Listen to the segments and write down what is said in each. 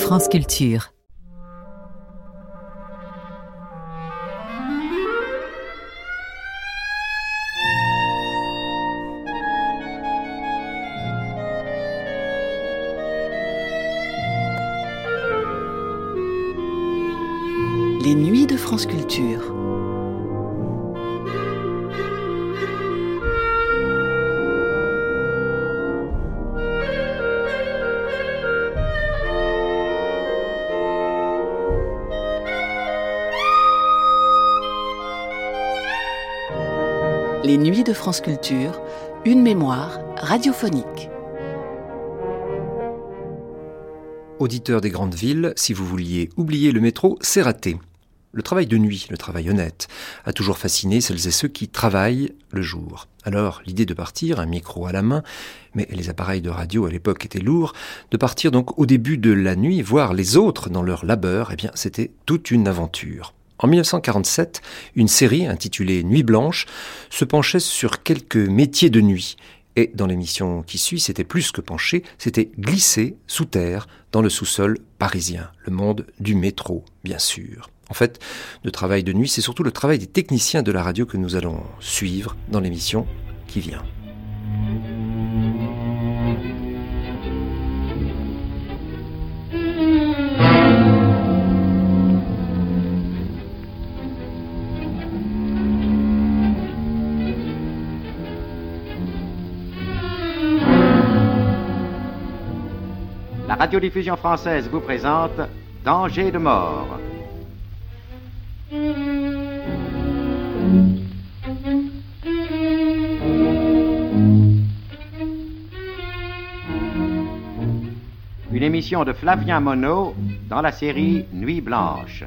France Culture. Les nuits de France Culture. Les nuits de France Culture, une mémoire radiophonique. Auditeurs des grandes villes, si vous vouliez oublier le métro, c'est raté. Le travail de nuit, le travail honnête, a toujours fasciné celles et ceux qui travaillent le jour. Alors, l'idée de partir, un micro à la main, mais les appareils de radio à l'époque étaient lourds, de partir donc au début de la nuit, voir les autres dans leur labeur, eh bien, c'était toute une aventure. En 1947, une série intitulée Nuit blanche se penchait sur quelques métiers de nuit. Et dans l'émission qui suit, c'était plus que pencher, c'était glisser sous terre dans le sous-sol parisien, le monde du métro, bien sûr. En fait, le travail de nuit, c'est surtout le travail des techniciens de la radio que nous allons suivre dans l'émission qui vient. La radiodiffusion française vous présente Danger de mort. Une émission de Flavien Monod dans la série Nuit blanche.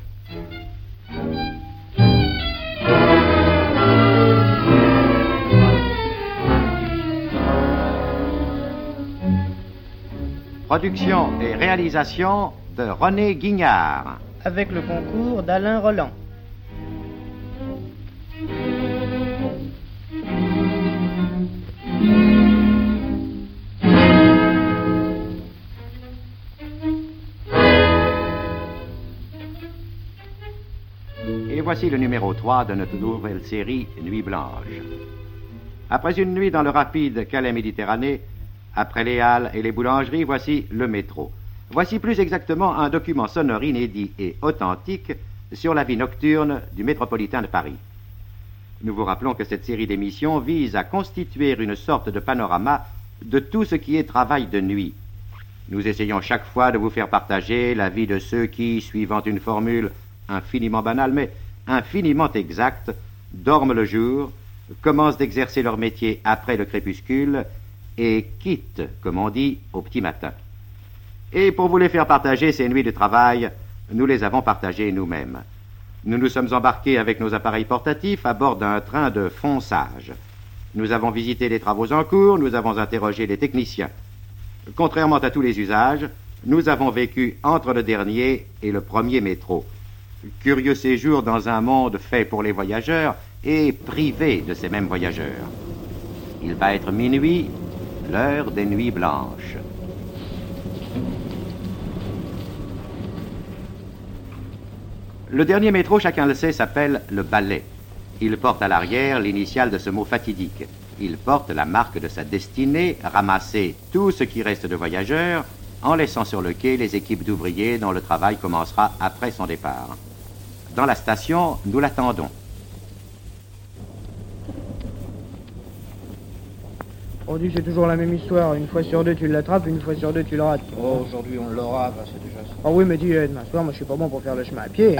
Production et réalisation de René Guignard. Avec le concours d'Alain Roland. Et voici le numéro 3 de notre nouvelle série Nuit blanche. Après une nuit dans le rapide Calais-Méditerranée, après les halles et les boulangeries, voici le métro. Voici plus exactement un document sonore inédit et authentique sur la vie nocturne du métropolitain de Paris. Nous vous rappelons que cette série d'émissions vise à constituer une sorte de panorama de tout ce qui est travail de nuit. Nous essayons chaque fois de vous faire partager la vie de ceux qui, suivant une formule infiniment banale mais infiniment exacte, dorment le jour, commencent d'exercer leur métier après le crépuscule et quittent, comme on dit, au petit matin. Et pour vous les faire partager ces nuits de travail, nous les avons partagées nous-mêmes. Nous nous sommes embarqués avec nos appareils portatifs à bord d'un train de fonçage. Nous avons visité les travaux en cours, nous avons interrogé les techniciens. Contrairement à tous les usages, nous avons vécu entre le dernier et le premier métro. Curieux séjour dans un monde fait pour les voyageurs et privé de ces mêmes voyageurs. Il va être minuit, l'heure des nuits blanches. Le dernier métro, chacun le sait, s'appelle le Balai. Il porte à l'arrière l'initiale de ce mot fatidique. Il porte la marque de sa destinée, ramasser tout ce qui reste de voyageurs, en laissant sur le quai les équipes d'ouvriers dont le travail commencera après son départ. Dans la station, nous l'attendons. Aujourd'hui, c'est toujours la même histoire. Une fois sur deux, tu l'attrapes, une fois sur deux, tu le rates. Oh, aujourd'hui, on l'aura, bah, c'est déjà ça. Ah oui, mais dis, demain soir, moi, je suis pas bon pour faire le chemin à pied.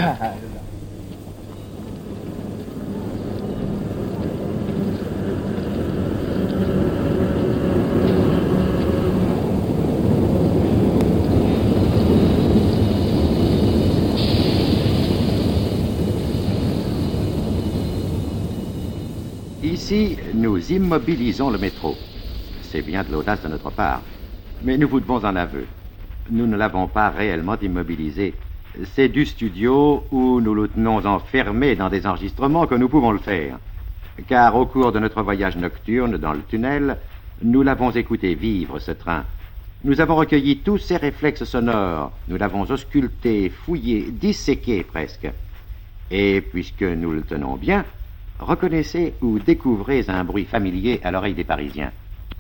Ici, nous immobilisons le métro. C'est bien de l'audace de notre part. Mais nous vous devons un aveu. Nous ne l'avons pas réellement immobilisé. C'est du studio où nous le tenons enfermé dans des enregistrements que nous pouvons le faire. Car au cours de notre voyage nocturne dans le tunnel, nous l'avons écouté vivre, ce train. Nous avons recueilli tous ces réflexes sonores. Nous l'avons ausculté, fouillé, disséqué presque. Et puisque nous le tenons bien, reconnaissez ou découvrez un bruit familier à l'oreille des Parisiens.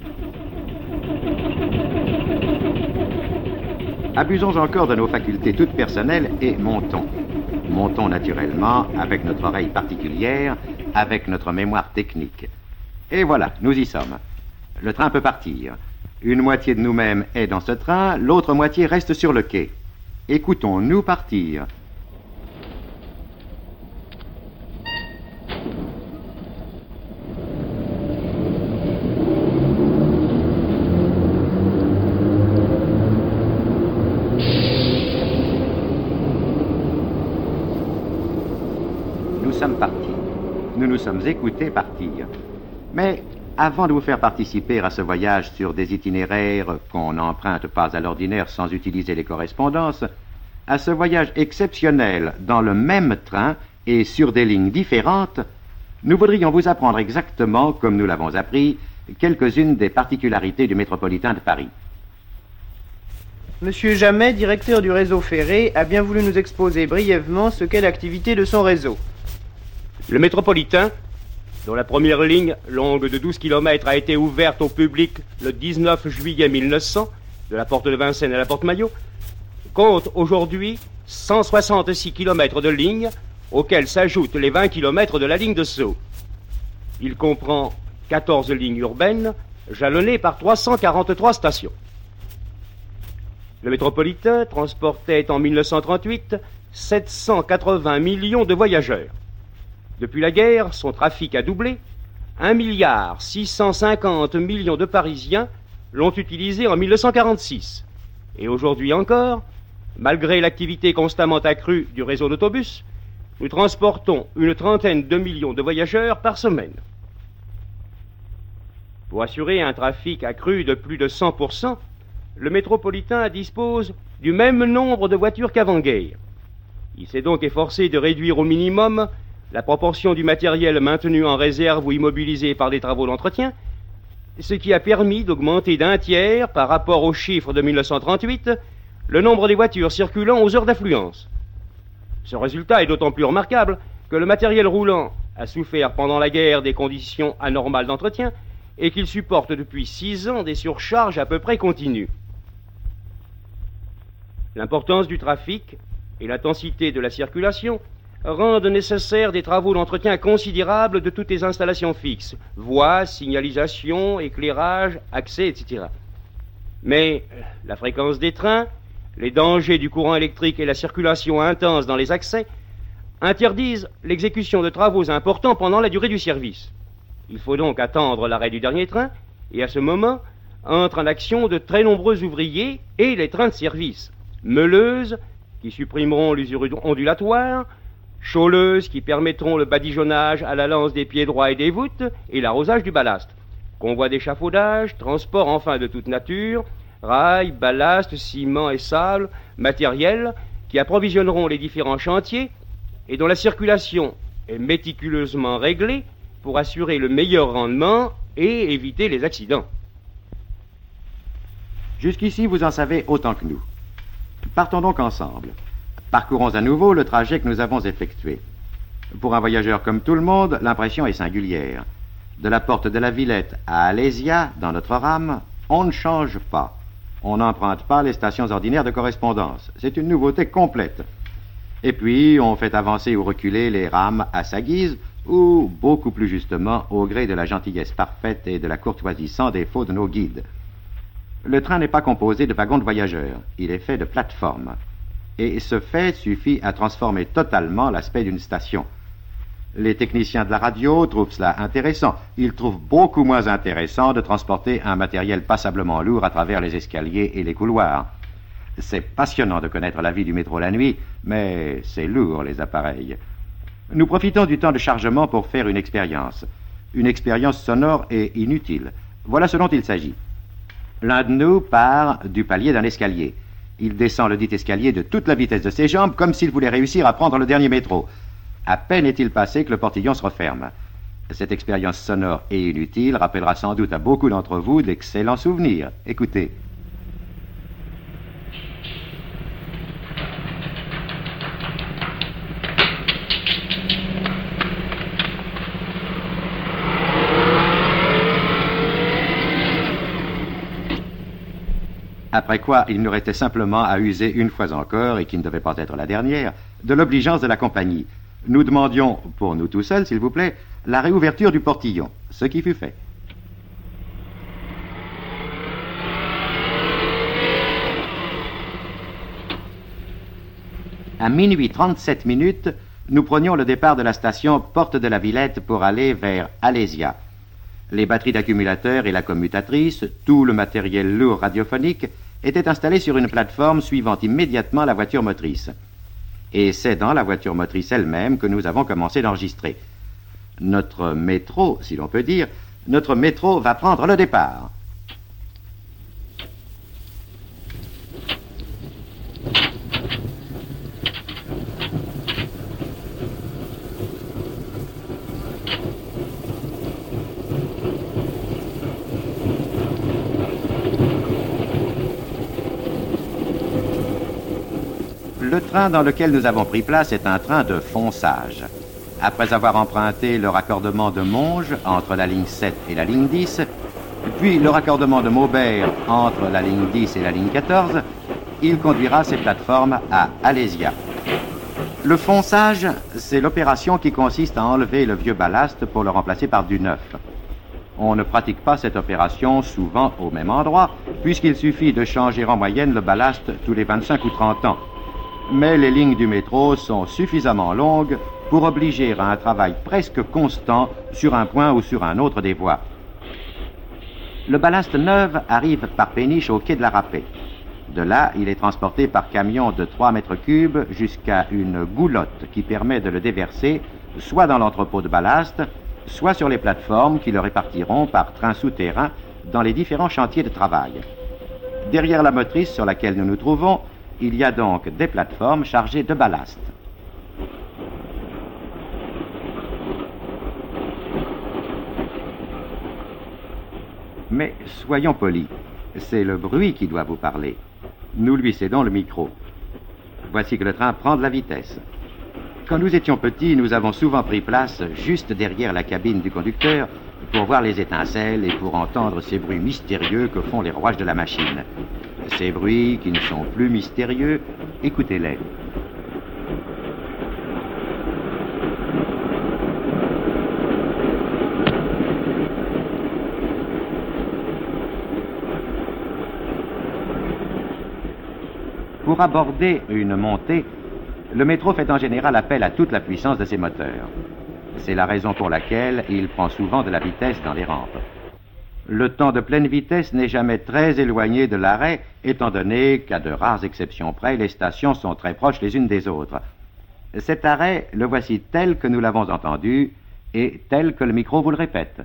Abusons encore de nos facultés toutes personnelles et montons. Montons naturellement avec notre oreille particulière, avec notre mémoire technique. Et voilà, nous y sommes. Le train peut partir. Une moitié de nous-mêmes est dans ce train, l'autre moitié reste sur le quai. Écoutons-nous partir. Nous sommes partis. Nous nous sommes écoutés partir. Mais avant de vous faire participer à ce voyage sur des itinéraires qu'on n'emprunte pas à l'ordinaire sans utiliser les correspondances, à ce voyage exceptionnel dans le même train et sur des lignes différentes, nous voudrions vous apprendre exactement, comme nous l'avons appris, quelques-unes des particularités du métropolitain de Paris. Monsieur Jamet, directeur du réseau ferré, a bien voulu nous exposer brièvement ce qu'est l'activité de son réseau. Le métropolitain, dont la première ligne, longue de 12 km, a été ouverte au public le 19 juillet 1900, de la porte de Vincennes à la porte Maillot, compte aujourd'hui 166 km de ligne, auxquels s'ajoutent les 20 km de la ligne de Sceaux. Il comprend 14 lignes urbaines, jalonnées par 343 stations. Le métropolitain transportait en 1938 780 millions de voyageurs. Depuis la guerre, son trafic a doublé. 1,650 milliard de Parisiens l'ont utilisé en 1946. Et aujourd'hui encore, malgré l'activité constamment accrue du réseau d'autobus, nous transportons une trentaine de millions de voyageurs par semaine. Pour assurer un trafic accru de plus de 100%, le métropolitain dispose du même nombre de voitures qu'avant-guerre. Il s'est donc efforcé de réduire au minimum la proportion du matériel maintenu en réserve ou immobilisé par des travaux d'entretien, ce qui a permis d'augmenter d'un tiers, par rapport aux chiffres de 1938, le nombre des voitures circulant aux heures d'affluence. Ce résultat est d'autant plus remarquable que le matériel roulant a souffert pendant la guerre des conditions anormales d'entretien et qu'il supporte depuis 6 ans des surcharges à peu près continues. L'importance du trafic et l'intensité de la circulation rendent nécessaires des travaux d'entretien considérables de toutes les installations fixes, voies, signalisation, éclairage, accès, etc. Mais la fréquence des trains, les dangers du courant électrique et la circulation intense dans les accès interdisent l'exécution de travaux importants pendant la durée du service. Il faut donc attendre l'arrêt du dernier train, et à ce moment entrent en action de très nombreux ouvriers et les trains de service, meuleuses qui supprimeront l'usure ondulatoire, chauleuses qui permettront le badigeonnage à la lance des pieds droits et des voûtes et l'arrosage du ballast, convois d'échafaudage, transport enfin de toute nature, rails, ballast, ciment et sable, matériel qui approvisionneront les différents chantiers et dont la circulation est méticuleusement réglée pour assurer le meilleur rendement et éviter les accidents. Jusqu'ici, vous en savez autant que nous. Partons donc ensemble. Parcourons à nouveau le trajet que nous avons effectué. Pour un voyageur comme tout le monde, l'impression est singulière. De la porte de la Villette à Alésia, dans notre rame, on ne change pas. On n'emprunte pas les stations ordinaires de correspondance. C'est une nouveauté complète. Et puis, on fait avancer ou reculer les rames à sa guise, ou, beaucoup plus justement, au gré de la gentillesse parfaite et de la courtoisie sans défaut de nos guides. Le train n'est pas composé de wagons de voyageurs. Il est fait de plateformes. Et ce fait suffit à transformer totalement l'aspect d'une station. Les techniciens de la radio trouvent cela intéressant. Ils trouvent beaucoup moins intéressant de transporter un matériel passablement lourd à travers les escaliers et les couloirs. C'est passionnant de connaître la vie du métro la nuit, mais c'est lourd, les appareils. Nous profitons du temps de chargement pour faire une expérience sonore et inutile. Voilà ce dont il s'agit. L'un de nous part du palier d'un escalier. Il descend le dit escalier de toute la vitesse de ses jambes, comme s'il voulait réussir à prendre le dernier métro. À peine est-il passé que le portillon se referme. Cette expérience sonore et inutile rappellera sans doute à beaucoup d'entre vous d'excellents souvenirs. Écoutez. Après quoi, il nous restait simplement à user une fois encore, et qui ne devait pas être la dernière, de l'obligeance de la compagnie. Nous demandions, pour nous tout seuls, s'il vous plaît, la réouverture du portillon, ce qui fut fait. À minuit 37 minutes, nous prenions le départ de la station Porte de la Villette pour aller vers Alésia. Les batteries d'accumulateurs et la commutatrice, tout le matériel lourd radiophonique, étaient installés sur une plateforme suivant immédiatement la voiture motrice. Et c'est dans la voiture motrice elle-même que nous avons commencé d'enregistrer. Notre métro, si l'on peut dire, notre métro va prendre le départ. Le train dans lequel nous avons pris place est un train de fonçage. Après avoir emprunté le raccordement de Monge entre la ligne 7 et la ligne 10, puis le raccordement de Maubert entre la ligne 10 et la ligne 14, il conduira ces plateformes à Alésia. Le fonçage, c'est l'opération qui consiste à enlever le vieux ballast pour le remplacer par du neuf. On ne pratique pas cette opération souvent au même endroit, puisqu'il suffit de changer en moyenne le ballast tous les 25 ou 30 ans. Mais les lignes du métro sont suffisamment longues pour obliger à un travail presque constant sur un point ou sur un autre des voies. Le ballast neuf arrive par péniche au quai de la Râpée. De là, il est transporté par camion de 3 mètres cubes jusqu'à une goulotte qui permet de le déverser soit dans l'entrepôt de ballast, soit sur les plateformes qui le répartiront par train souterrain dans les différents chantiers de travail. Derrière la motrice sur laquelle nous nous trouvons, il y a donc des plateformes chargées de ballast. Mais soyons polis, c'est le bruit qui doit vous parler. Nous lui cédons le micro. Voici que le train prend de la vitesse. Quand nous étions petits, nous avons souvent pris place juste derrière la cabine du conducteur pour voir les étincelles et pour entendre ces bruits mystérieux que font les rouages de la machine. Ces bruits qui ne sont plus mystérieux, écoutez-les. Pour aborder une montée, le métro fait en général appel à toute la puissance de ses moteurs. C'est la raison pour laquelle il prend souvent de la vitesse dans les rampes. Le temps de pleine vitesse n'est jamais très éloigné de l'arrêt, étant donné qu'à de rares exceptions près, les stations sont très proches les unes des autres. Cet arrêt, le voici tel que nous l'avons entendu et tel que le micro vous le répète.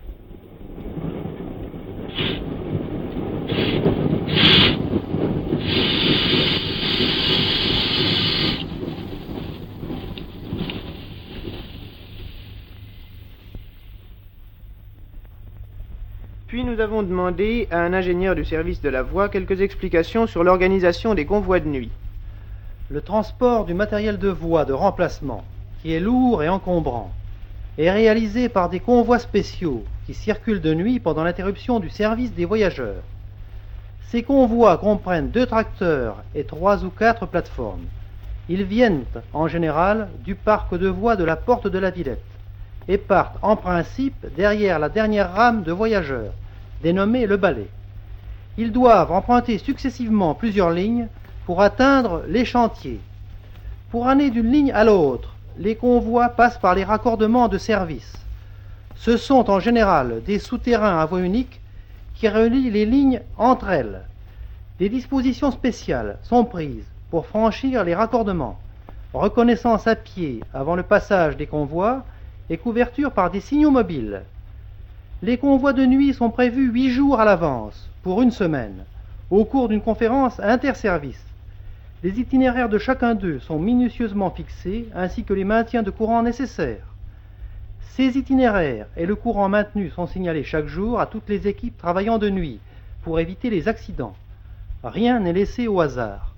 Puis nous avons demandé à un ingénieur du service de la voie quelques explications sur l'organisation des convois de nuit. Le transport du matériel de voie de remplacement, qui est lourd et encombrant, est réalisé par des convois spéciaux qui circulent de nuit pendant l'interruption du service des voyageurs. Ces convois comprennent 2 tracteurs et 3 ou 4 plateformes. Ils viennent en général du parc de voies de la Porte de la Villette et partent en principe derrière la dernière rame de voyageurs, dénommée le balai. Ils doivent emprunter successivement plusieurs lignes pour atteindre les chantiers. Pour aller d'une ligne à l'autre, les convois passent par les raccordements de service. Ce sont en général des souterrains à voie unique qui relient les lignes entre elles. Des dispositions spéciales sont prises pour franchir les raccordements, reconnaissance à pied avant le passage des convois et couverture par des signaux mobiles. Les convois de nuit sont prévus 8 jours à l'avance, pour une semaine, au cours d'une conférence interservices. Les itinéraires de chacun d'eux sont minutieusement fixés, ainsi que les maintiens de courant nécessaires. Ces itinéraires et le courant maintenu sont signalés chaque jour à toutes les équipes travaillant de nuit, pour éviter les accidents. Rien n'est laissé au hasard.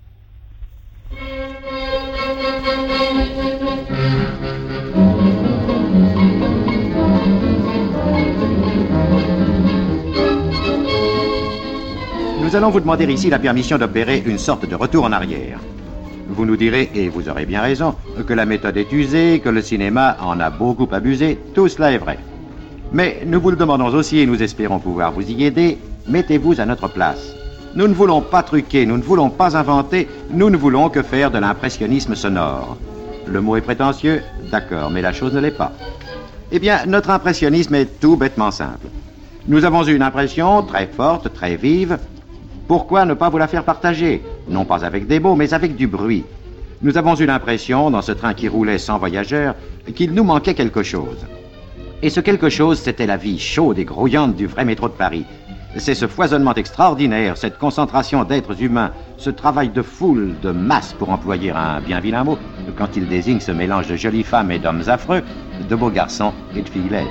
Nous nous allons vous demander ici la permission d'opérer une sorte de retour en arrière. Vous nous direz, et vous aurez bien raison, que la méthode est usée, que le cinéma en a beaucoup abusé, tout cela est vrai. Mais nous vous le demandons aussi et nous espérons pouvoir vous y aider, mettez-vous à notre place. Nous ne voulons pas truquer, nous ne voulons pas inventer, nous ne voulons que faire de l'impressionnisme sonore. Le mot est prétentieux, d'accord, mais la chose ne l'est pas. Eh bien, notre impressionnisme est tout bêtement simple. Nous avons eu une impression très forte, très vive. Pourquoi ne pas vous la faire partager? Non pas avec des mots, mais avec du bruit. Nous avons eu l'impression, dans ce train qui roulait sans voyageurs, qu'il nous manquait quelque chose. Et ce quelque chose, c'était la vie chaude et grouillante du vrai métro de Paris. C'est ce foisonnement extraordinaire, cette concentration d'êtres humains, ce travail de foule, de masse, pour employer un bien vilain mot, quand il désigne ce mélange de jolies femmes et d'hommes affreux, de beaux garçons et de filles laides.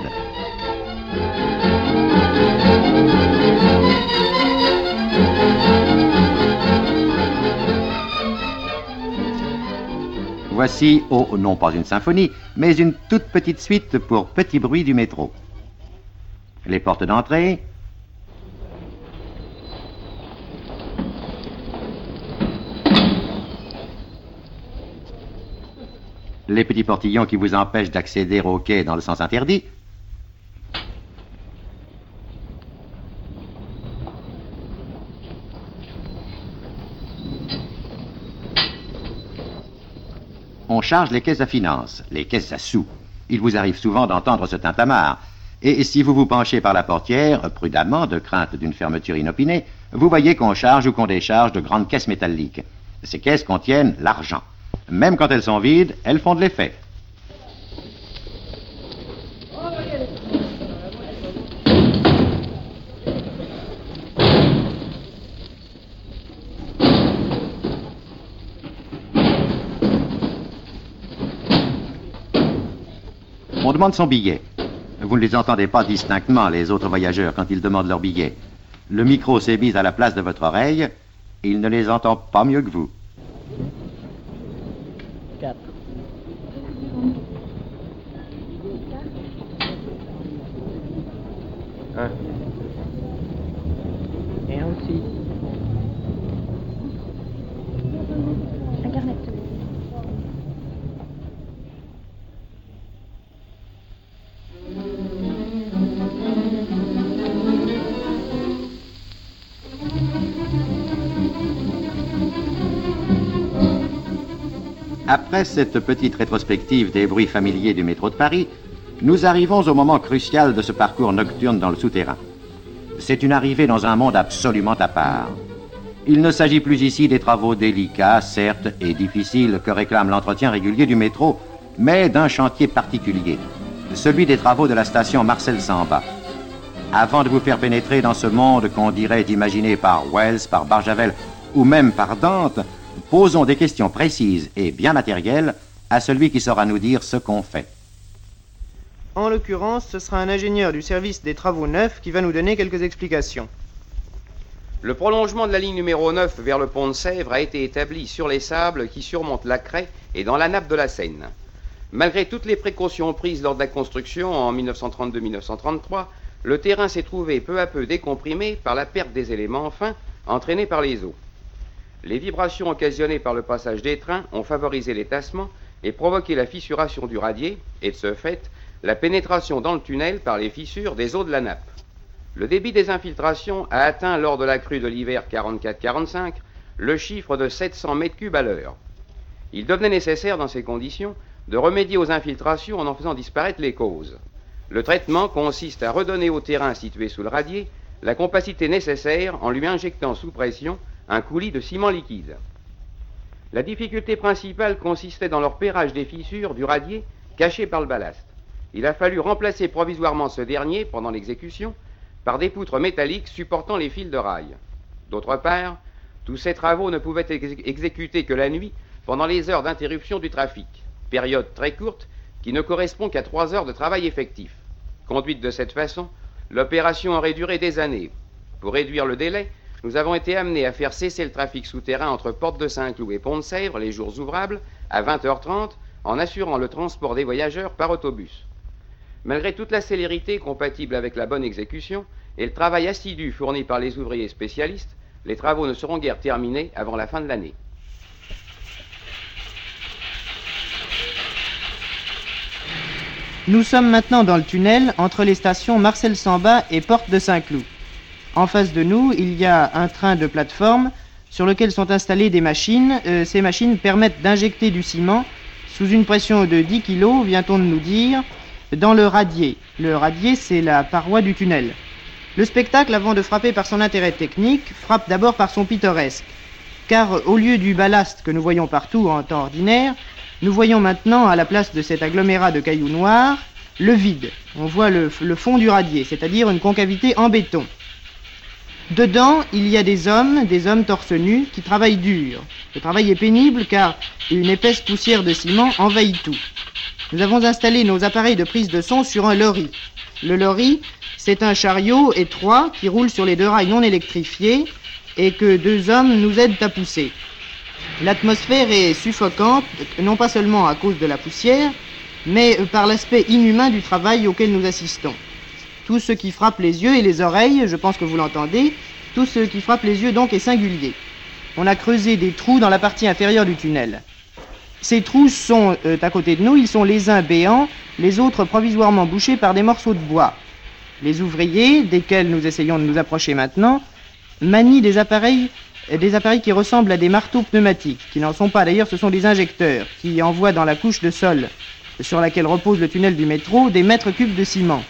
Voici, non pas une symphonie, mais une toute petite suite pour petit bruit du métro. Les portes d'entrée. Les petits portillons qui vous empêchent d'accéder au quai dans le sens interdit. On charge les caisses à finances, les caisses à sous. Il vous arrive souvent d'entendre ce tintamarre. Et si vous vous penchez par la portière, prudemment, de crainte d'une fermeture inopinée, vous voyez qu'on charge ou qu'on décharge de grandes caisses métalliques. Ces caisses contiennent l'argent. Même quand elles sont vides, elles font de l'effet. On demande son billet. Vous ne les entendez pas distinctement, les autres voyageurs, quand ils demandent leur billet. Le micro s'est mis à la place de votre oreille, et il ne les entend pas mieux que vous. 4. Et un aussi. Un carnet. Après cette petite rétrospective des bruits familiers du métro de Paris, nous arrivons au moment crucial de ce parcours nocturne dans le souterrain. C'est une arrivée dans un monde absolument à part. Il ne s'agit plus ici des travaux délicats, certes, et difficiles que réclame l'entretien régulier du métro, mais d'un chantier particulier, celui des travaux de la station Marcel Samba. Avant de vous faire pénétrer dans ce monde qu'on dirait imaginé par Wells, par Barjavel ou même par Dante, posons des questions précises et bien matérielles à celui qui saura nous dire ce qu'on fait. En l'occurrence, ce sera un ingénieur du service des travaux neufs qui va nous donner quelques explications. Le prolongement de la ligne numéro 9 vers le pont de Sèvres a été établi sur les sables qui surmontent la craie et dans la nappe de la Seine. Malgré toutes les précautions prises lors de la construction en 1932-1933, le terrain s'est trouvé peu à peu décomprimé par la perte des éléments fins entraînés par les eaux. Les vibrations occasionnées par le passage des trains ont favorisé les tassements et provoqué la fissuration du radier et, de ce fait, la pénétration dans le tunnel par les fissures des eaux de la nappe. Le débit des infiltrations a atteint lors de la crue de l'hiver 44-45 le chiffre de 700 mètres cubes à l'heure. Il devenait nécessaire dans ces conditions de remédier aux infiltrations en faisant disparaître les causes. Le traitement consiste à redonner au terrain situé sous le radier la compacité nécessaire en lui injectant sous pression un coulis de ciment liquide. La difficulté principale consistait dans le repérage des fissures du radier cachées par le ballast. Il a fallu remplacer provisoirement ce dernier, pendant l'exécution, par des poutres métalliques supportant les fils de rail. D'autre part, tous ces travaux ne pouvaient être exécutés que la nuit, pendant les heures d'interruption du trafic, période très courte qui ne correspond qu'à 3 heures de travail effectif. Conduite de cette façon, l'opération aurait duré des années. Pour réduire le délai, nous avons été amenés à faire cesser le trafic souterrain entre Porte de Saint-Cloud et Pont de Sèvres les jours ouvrables à 20h30 en assurant le transport des voyageurs par autobus. Malgré toute la célérité compatible avec la bonne exécution et le travail assidu fourni par les ouvriers spécialistes, Les travaux ne seront guère terminés avant la fin de l'année. Nous sommes maintenant dans le tunnel entre les stations Marcel Samba et Porte de Saint-Cloud. En face de nous, il y a un train de plateforme sur lequel sont installées des machines. Ces machines permettent d'injecter du ciment sous une pression de 10 kg, vient-on de nous dire, dans le radier. Le radier, c'est la paroi du tunnel. Le spectacle, avant de frapper par son intérêt technique, frappe d'abord par son pittoresque. Car au lieu du ballast que nous voyons partout en temps ordinaire, nous voyons maintenant, à la place de cet agglomérat de cailloux noirs, le vide. On voit le fond du radier, c'est-à-dire une concavité en béton. Dedans, il y a des hommes torse nus, qui travaillent dur. Le travail est pénible car une épaisse poussière de ciment envahit tout. Nous avons installé nos appareils de prise de son sur un lorry. Le lorry, c'est un chariot étroit qui roule sur les 2 rails non électrifiés et que 2 hommes nous aident à pousser. L'atmosphère est suffocante, non pas seulement à cause de la poussière, mais par l'aspect inhumain du travail auquel nous assistons. Tout ce qui frappe les yeux et les oreilles, je pense que vous l'entendez, tout ce qui frappe les yeux donc est singulier. On a creusé des trous dans la partie inférieure du tunnel. Ces trous sont à côté de nous, ils sont les uns béants, les autres provisoirement bouchés par des morceaux de bois. Les ouvriers, desquels nous essayons de nous approcher maintenant, manient des appareils qui ressemblent à des marteaux pneumatiques, qui n'en sont pas d'ailleurs, ce sont des injecteurs, qui envoient dans la couche de sol sur laquelle repose le tunnel du métro des mètres cubes de ciment.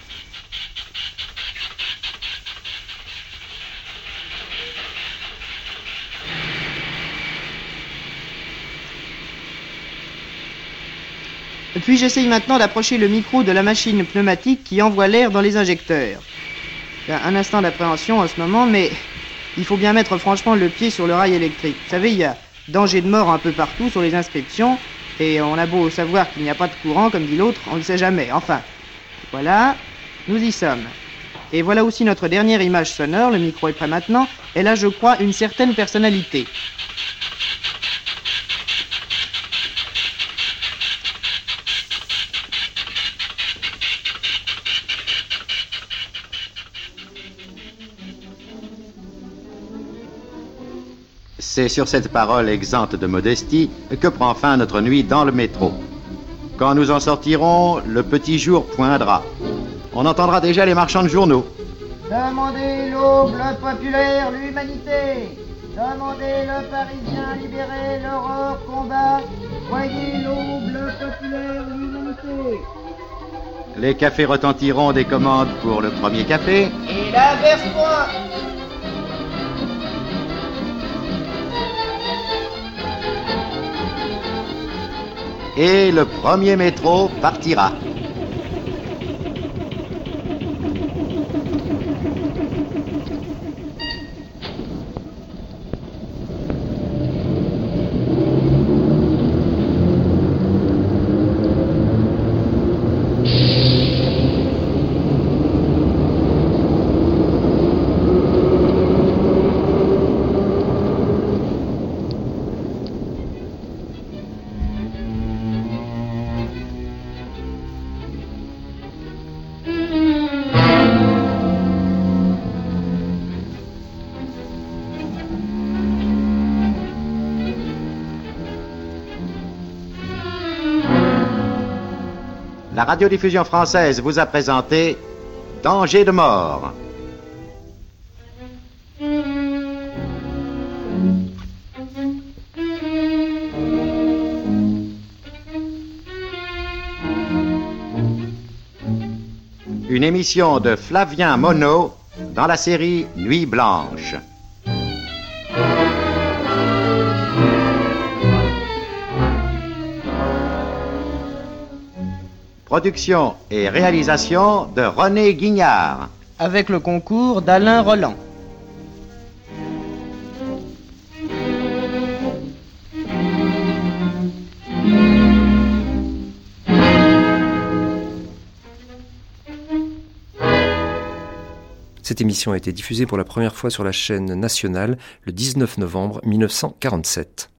Puis j'essaye maintenant d'approcher le micro de la machine pneumatique qui envoie l'air dans les injecteurs. Il y a un instant d'appréhension en ce moment, mais il faut bien mettre franchement le pied sur le rail électrique. Vous savez, il y a danger de mort un peu partout sur les inscriptions, et on a beau savoir qu'il n'y a pas de courant, comme dit l'autre, on ne sait jamais. Enfin, voilà, nous y sommes. Et voilà aussi notre dernière image sonore, le micro est prêt maintenant, elle a, je crois, une certaine personnalité. C'est sur cette parole exempte de modestie que prend fin notre nuit dans le métro. Quand nous en sortirons, le petit jour poindra. On entendra déjà les marchands de journaux. Demandez l'aube, le populaire, l'humanité. Demandez le Parisien libéré, l'aurore combat. Voyez l'aube, le populaire, l'humanité. Les cafés retentiront des commandes pour le premier café. Et l'inverse-moi. Et le premier métro partira. La radiodiffusion française vous a présenté Danger de mort. Une émission de Flavien Monod dans la série Nuit blanche. Production et réalisation de René Guignard. Avec le concours d'Alain Roland. Cette émission a été diffusée pour la première fois sur la chaîne nationale le 19 novembre 1947.